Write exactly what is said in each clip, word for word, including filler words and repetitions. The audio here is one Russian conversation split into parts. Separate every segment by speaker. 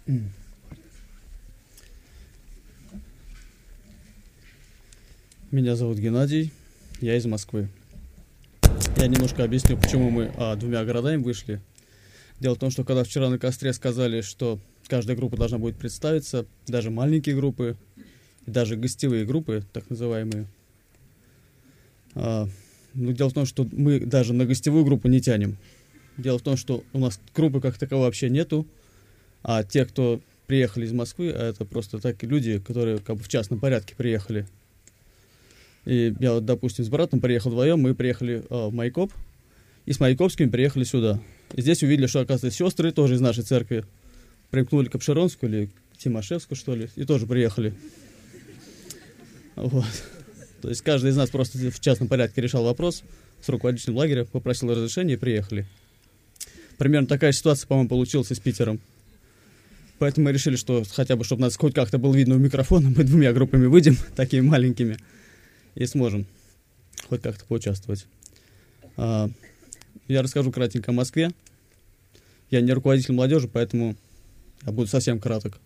Speaker 1: Меня зовут Геннадий, я из Москвы. Я немножко объясню, почему мы а, двумя городами вышли. Дело в том, что когда вчера на костре сказали, что каждая группа должна будет представиться, даже маленькие группы, даже гостевые группы, так называемые. А, ну, дело в том, что мы даже на гостевую группу не тянем. Дело в том, что у нас группы как таковой вообще нету, а те, кто приехали из Москвы, это просто так люди, которые как бы в частном порядке приехали. И я вот, допустим, с братом приехал вдвоем, мы приехали а, в Майкоп, и с Майкопскими приехали сюда. И здесь увидели, что, оказывается, сестры тоже из нашей церкви примкнули к Обширонскую или к Тимошевску, что ли, и тоже приехали. Вот. То есть каждый из нас просто в частном порядке решал вопрос с руководителем лагеря, попросил разрешения и приехали. Примерно такая ситуация, по-моему, получилась и с Питером. Поэтому мы решили, что хотя бы, чтобы нас хоть как-то было видно у микрофона, мы двумя группами выйдем, такими маленькими, и сможем хоть как-то поучаствовать. А, я расскажу кратенько о Москве. Я не руководитель молодежи, поэтому я буду совсем краток.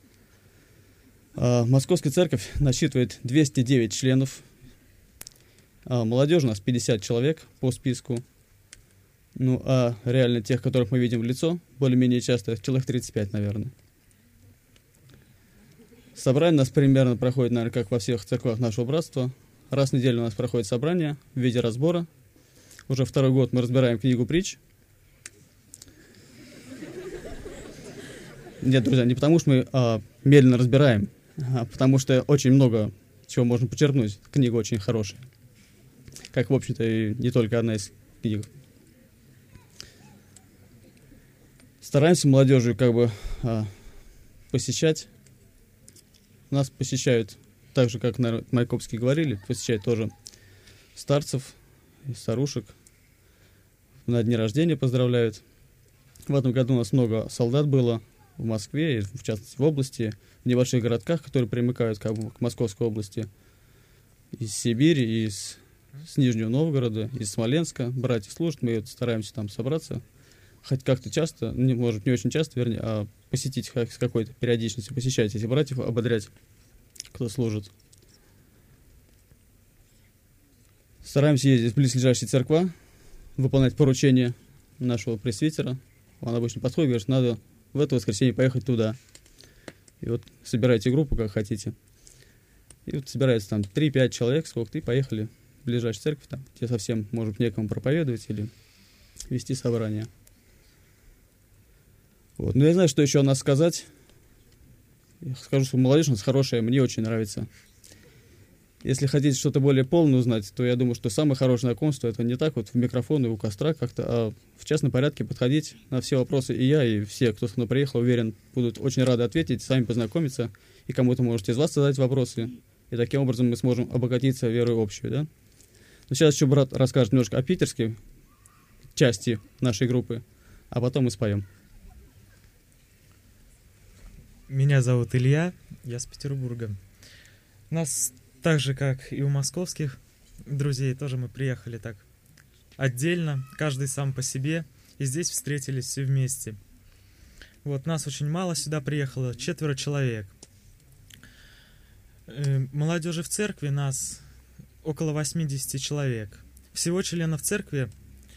Speaker 1: А, Московская церковь насчитывает двести девять членов. А, молодежи у нас пятьдесят человек по списку. Ну, а реально тех, которых мы видим в лицо, более-менее часто, человек тридцать пять, наверное. Собрание у нас примерно проходит, наверное, как во всех церквах нашего братства. Раз в неделю у нас проходит собрание в виде разбора. Уже второй год мы разбираем книгу притч. Нет, друзья, не потому что мы а, медленно разбираем, а потому что очень много чего можно почерпнуть. Книга очень хорошая. Как, в общем-то, и не только одна из книг. Стараемся молодежью как бы а, посещать. Нас посещают, так же, как, наверное, майкопские говорили, посещают тоже старцев и старушек. На дни рождения поздравляют. В этом году у нас много солдат было в Москве, и в частности в области, в небольших городках, которые примыкают как бы к Московской области. Из Сибири, из с Нижнего Новгорода, из Смоленска. Братья служат, мы вот стараемся там собраться. Хоть как-то часто, не, может, не очень часто, вернее, а посетить как, с какой-то периодичностью, посещать этих братьев, ободрять, кто служит. Стараемся ездить в близлежащие церква, выполнять поручения нашего пресвитера. Он обычно подходит и говорит, что надо в это воскресенье поехать туда. И вот собирайте группу, как хотите. И вот собирается там три-пять человек, сколько-то, и поехали в ближайшую церковь, там, где совсем, может, некому проповедовать или вести собрание. Вот. Но я знаю, что еще о нас сказать. Я скажу, что молодежь у нас хорошая, мне очень нравится. Если хотите что-то более полное узнать, то я думаю, что самое хорошее знакомство — это не так вот в микрофон и у костра как-то, а в частном порядке подходить на все вопросы. И я, и все, кто сюда приехал, уверен, будут очень рады ответить, сами познакомиться. И кому-то можете из вас задать вопросы. И таким образом мы сможем обогатиться верой общую, да? Но сейчас еще брат расскажет немножко о питерской части нашей группы, а потом мы споем.
Speaker 2: Меня зовут Илья, я с Петербурга. У нас так же, как и у московских друзей, тоже мы приехали так отдельно, каждый сам по себе, и здесь встретились все вместе. Вот, нас очень мало сюда приехало, четверо человек. Молодежи в церкви нас около восемьдесят человек. Всего членов церкви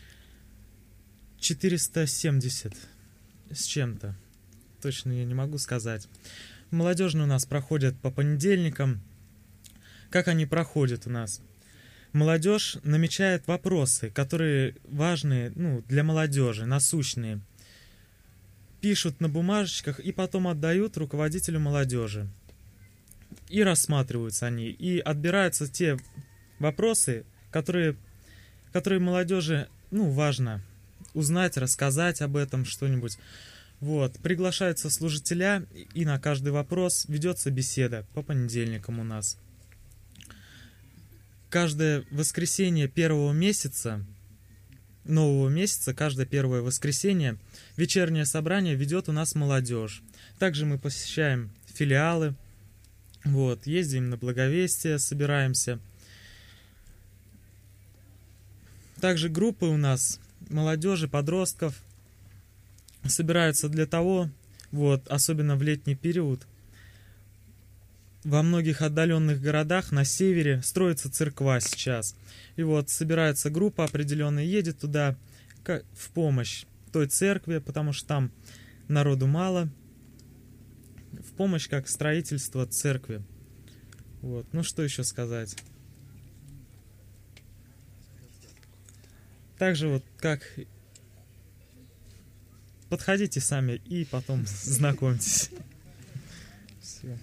Speaker 2: четыреста семьдесят с чем-то. Точно я не могу сказать. Молодежные у нас проходят по понедельникам. Как они проходят у нас? Молодежь намечает вопросы, которые важны, ну, для молодежи, насущные. Пишут на бумажечках и потом отдают руководителю молодежи. И рассматриваются они. И отбираются те вопросы, которые, которые молодежи, ну, важно узнать, рассказать об этом что-нибудь. Вот, приглашаются служителя, и на каждый вопрос ведется беседа по понедельникам у нас. Каждое воскресенье первого месяца, нового месяца, каждое первое воскресенье вечернее собрание ведет у нас молодежь. Также мы посещаем филиалы, вот, ездим на благовестие, собираемся. Также группы у нас молодежи, подростков собираются для того, Вот, особенно в летний период. Во многих отдаленных городах на севере строится церква сейчас. И вот собирается группа определенная, едет туда в помощь той церкви, потому что там народу мало. В помощь как строительство церкви. Вот. Ну что еще сказать? Также вот как... Подходите сами и потом знакомьтесь. Все.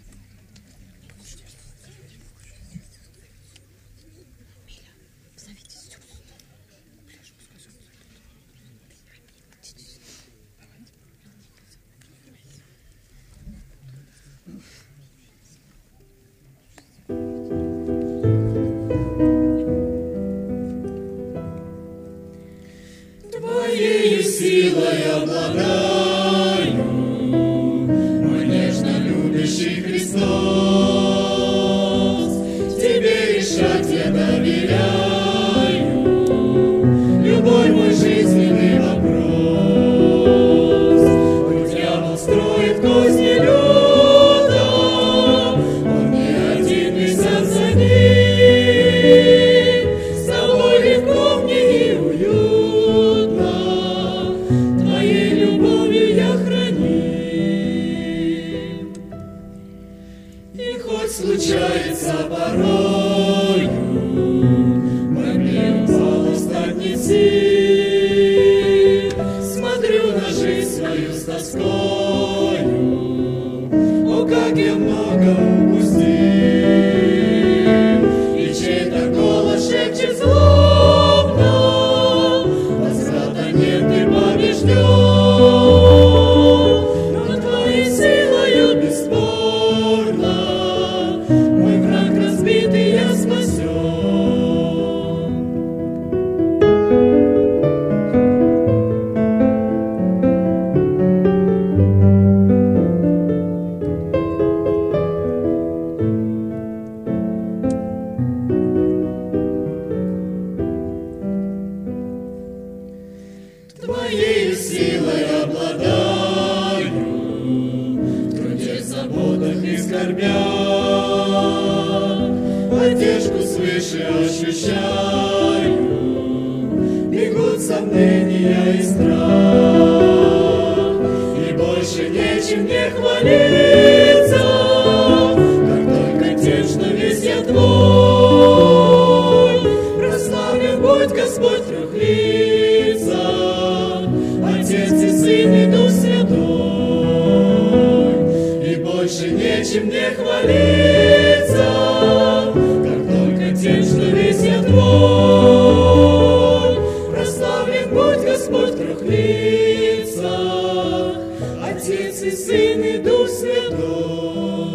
Speaker 3: Твоею силой обладаю, мой нежно любящий Христос. Тебе решать я доверяю любой мой жизненный вопрос. Хоть дьявол строит козни люто, он не один несет за ним. С тобой легко мне и уютно, твоей любовью я храним. И хоть случается порою могли устать не сил, смотрю на жизнь свою с тоскою, о, как я много упустил. И чей-то голос шепчет злобно: возврата нет, ты побежден. Но твоей силою бесспорно мой враг разбитый, я спасен. Твоей силой обладаю, в труде, заботах и скорбях, поддержку свыше ощущаю, бегут сомнения и страх, и больше нечем мне хвалиться, как только тем, что весь я твой. Прославлен будь Господь трехлица, Отец и Сын и Дух Святой, и больше нечем мне хвалиться, как только тем, что весь я твой. Прославлен будь Господь трехлица, Отец и Сын и Дух Святой.